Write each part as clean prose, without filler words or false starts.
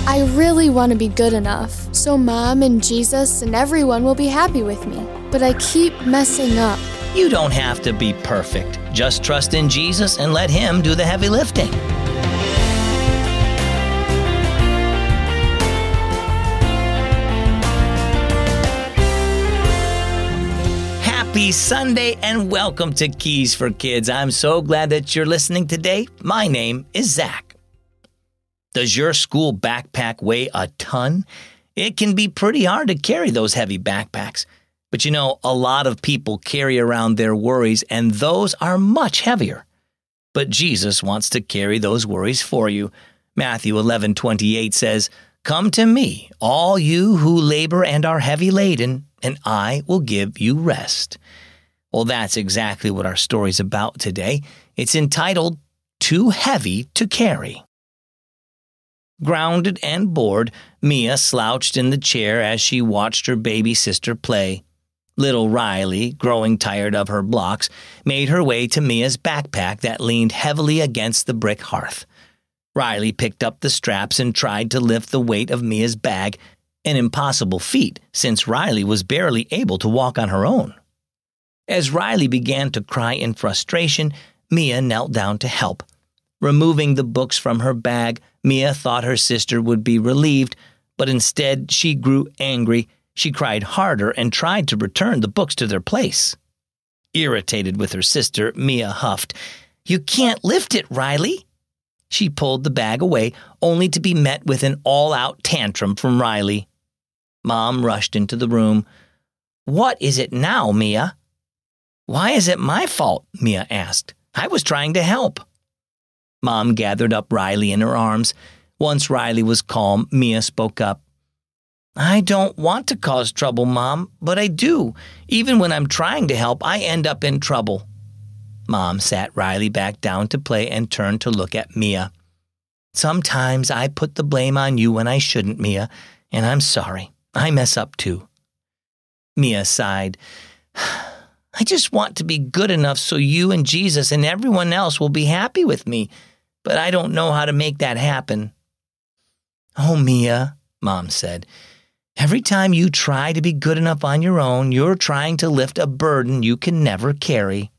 I really want to be good enough, so Mom and Jesus and everyone will be happy with me. But I keep messing up. You don't have to be perfect. Just trust in Jesus and let Him do the heavy lifting. Happy Sunday and welcome to Keys for Kids. I'm so glad that you're listening today. My name is Zach. Does your school backpack weigh a ton? It can be pretty hard to carry those heavy backpacks. But you know, a lot of people carry around their worries, and those are much heavier. But Jesus wants to carry those worries for you. Matthew 11:28 says, "Come to me, all you who labor and are heavy laden, and I will give you rest." Well, that's exactly what our story's about today. It's entitled, Too Heavy to Carry. Grounded and bored, Mia slouched in the chair as she watched her baby sister play. Little Riley, growing tired of her blocks, made her way to Mia's backpack that leaned heavily against the brick hearth. Riley picked up the straps and tried to lift the weight of Mia's bag, an impossible feat since Riley was barely able to walk on her own. As Riley began to cry in frustration, Mia knelt down to help. Removing the books from her bag, Mia thought her sister would be relieved, but instead she grew angry. She cried harder and tried to return the books to their place. Irritated with her sister, Mia huffed, "You can't lift it, Riley." She pulled the bag away, only to be met with an all-out tantrum from Riley. Mom rushed into the room. "What is it now, Mia?" "Why is it my fault?" Mia asked. "I was trying to help." Mom gathered up Riley in her arms. Once Riley was calm, Mia spoke up. "I don't want to cause trouble, Mom, but I do. Even when I'm trying to help, I end up in trouble." Mom sat Riley back down to play and turned to look at Mia. "Sometimes I put the blame on you when I shouldn't, Mia, and I'm sorry. I mess up too." Mia sighed. "I just want to be good enough so you and Jesus and everyone else will be happy with me, but I don't know how to make that happen." "Oh, Mia," Mom said, "every time you try to be good enough on your own, you're trying to lift a burden you can never carry."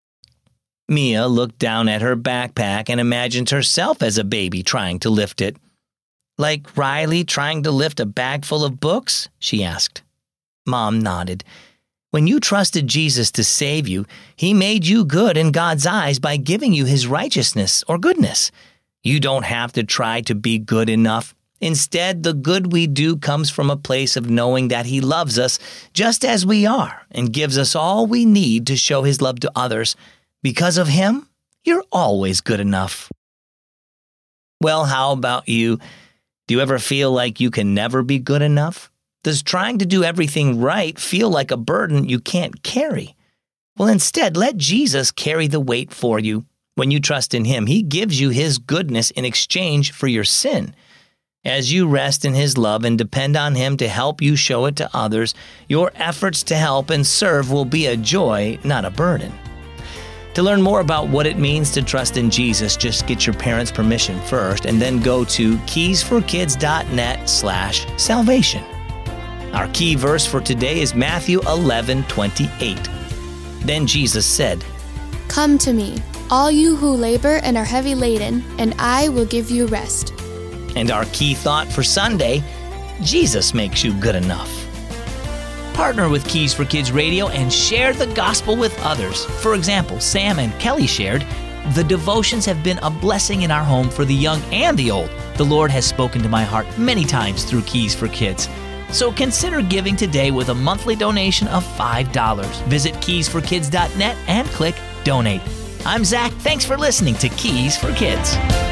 Mia looked down at her backpack and imagined herself as a baby trying to lift it. "Like Riley trying to lift a bag full of books?" she asked. Mom nodded. "When you trusted Jesus to save you, He made you good in God's eyes by giving you His righteousness or goodness. You don't have to try to be good enough. Instead, the good we do comes from a place of knowing that He loves us just as we are and gives us all we need to show His love to others. Because of Him, you're always good enough." Well, how about you? Do you ever feel like you can never be good enough? Does trying to do everything right feel like a burden you can't carry? Well, instead, let Jesus carry the weight for you. When you trust in Him, He gives you His goodness in exchange for your sin. As you rest in His love and depend on Him to help you show it to others, your efforts to help and serve will be a joy, not a burden. To learn more about what it means to trust in Jesus, just get your parents' permission first and then go to keysforkids.net/salvation. Our key verse for today is Matthew 11:28. Then Jesus said, "Come to me, all you who labor and are heavy laden, and I will give you rest." And our key thought for Sunday, Jesus makes you good enough. Partner with Keys for Kids Radio and share the gospel with others. For example, Sam and Kelly shared, "The devotions have been a blessing in our home for the young and the old. The Lord has spoken to my heart many times through Keys for Kids." So consider giving today with a monthly donation of $5. Visit keysforkids.net and click Donate. I'm Zach. Thanks for listening to Keys for Kids.